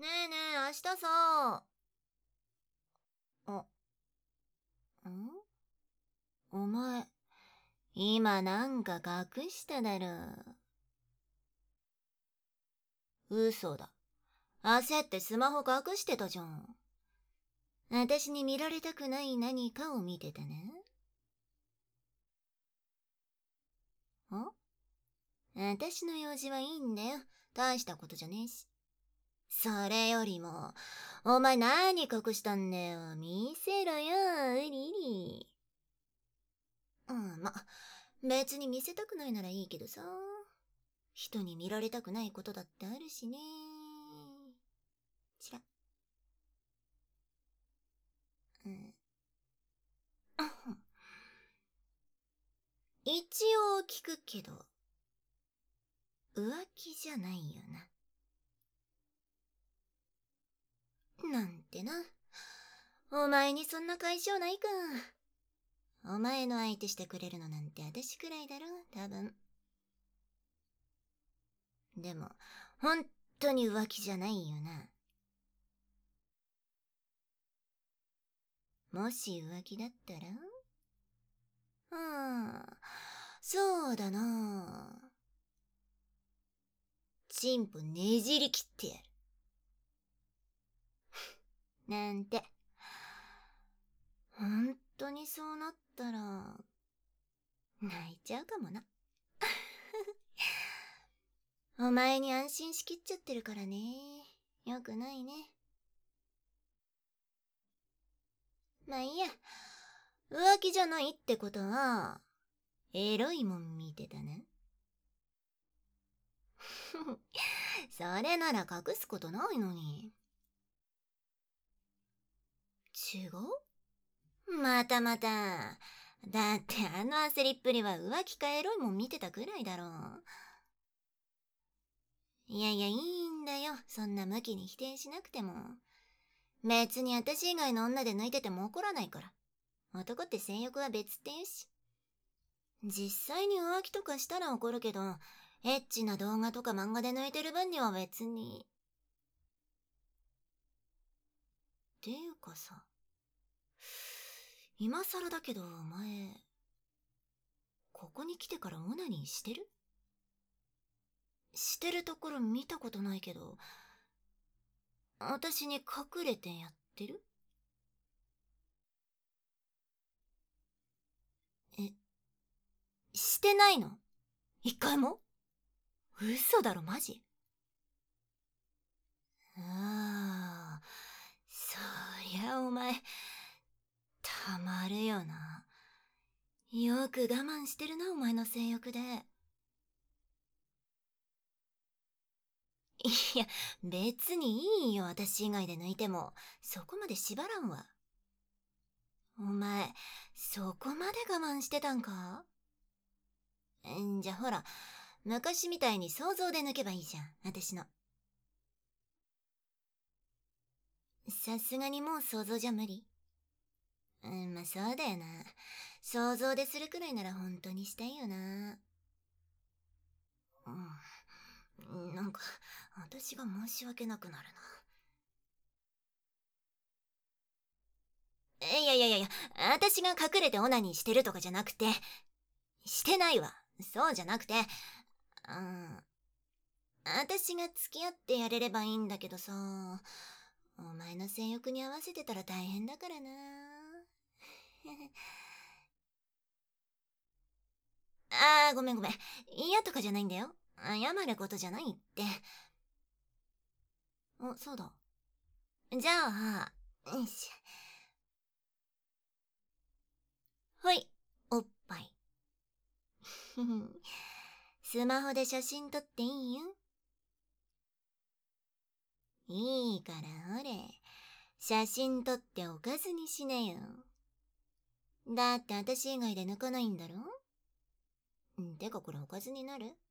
ねえねえ、明日さ。あ、お前、今なんか隠しただろ。嘘だ。焦ってスマホ隠してたじゃん。私に見られたくない何かを見てたね。私の用事はいいんだよ。大したことじゃねえし。それよりも、お前何隠したんだよ。見せろよ、うりうり。別に見せたくないならいいけどさ。人に見られたくないことだってあるしね。ちら。うん。一応聞くけど、浮気じゃないよな。なんてな。お前にそんな解消ないか。お前の相手してくれるのなんて私くらいだろ、多分。でも、本当に浮気じゃないよな。もし浮気だったらそうだな。チンポねじり切ってやる。なんて。本当にそうなったら、泣いちゃうかもな。お前に安心しきっちゃってるからね。よくないね。まあいいや。浮気じゃないってことは、エロいもん見てたな。それなら隠すことないのに。違う？またまた。だってあの焦りっぷりは浮気かエロいもん見てたくらいだろう。いやいや、いいんだよ。そんな向きに否定しなくても。別に私以外の女で抜いてても怒らないから。男って性欲は別って言うし。実際に浮気とかしたら怒るけど、エッチな動画とか漫画で抜いてる分には別に。っていうかさ、今更だけどお前、ここに来てからオナニーしてる？してるところ見たことないけど、私に隠れてやってる？え、してないの？一回も？嘘だろ、マジ？ああ、そりゃお前、たまるよな。よく我慢してるな、お前の性欲で。いや、別にいいよ、私以外で抜いても。そこまで縛らんわ。お前、そこまで我慢してたんか？じゃほら、昔みたいに想像で抜けばいいじゃん、私の。さすがにもう想像じゃ無理？まあそうだよな。想像でするくらいなら本当にしたいよな。なんか、私が申し訳なくなるな。いやいやいやいや、私が隠れてオナニーしてるとかじゃなくて、してないわ。そうじゃなくて、私が付き合ってやれればいいんだけどさ、お前の性欲に合わせてたら大変だからな。ごめんごめん。嫌とかじゃないんだよ。謝ることじゃないって。そうだ。じゃあ、よいしょ。ほい、おっぱい。スマホで写真撮っていいよ。いいからほれ。写真撮っておかずにしなよ。だって私以外で抜かないんだろ？てかこれおかずになる？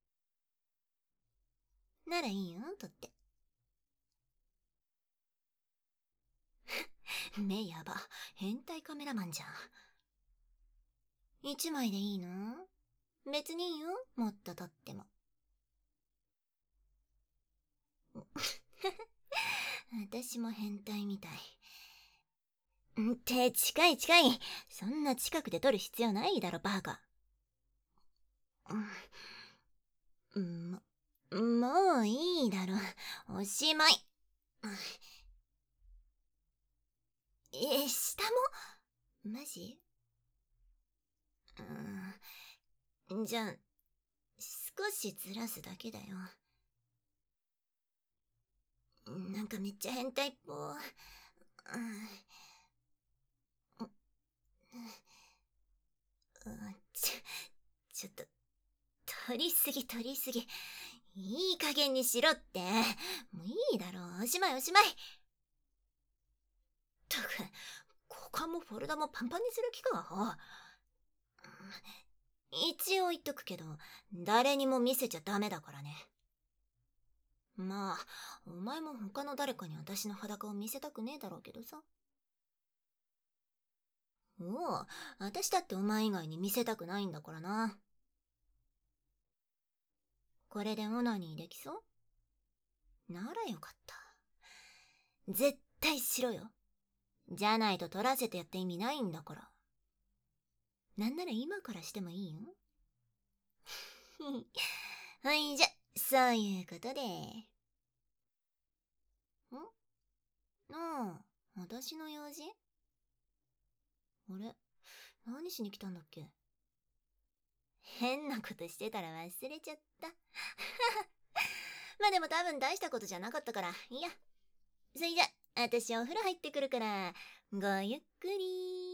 ならいいよ、撮って。目やば。変態カメラマンじゃん。一枚でいいの？別にいいよ、もっと撮っても。 私も変態みたい。って近い。そんな近くで撮る必要ないだろ、バカ。もういいだろ。おしまい。下もマジ？じゃあ、少しずらすだけだよ。なんかめっちゃ変態っぽ。ちょっと、取りすぎ。いい加減にしろって。もういいだろ。おしまい。ったく、股間もフォルダもパンパンにする気か、アホ。一応言っとくけど、誰にも見せちゃダメだからね。まあ、お前も他の誰かに私の裸を見せたくねえだろうけどさ。おう、私だってお前以外に見せたくないんだからな。これでオナニーできそう？ならよかった。絶対しろよ。じゃないと取らせてやって意味ないんだから。なんなら今からしてもいいよ。はい、じゃ、そういうことで。なあ、私の用事？あれ、何しに来たんだっけ？変なことしてたら忘れちゃった。まあでも多分大したことじゃなかったから、いいや。それじゃ、私お風呂入ってくるから、ごゆっくり。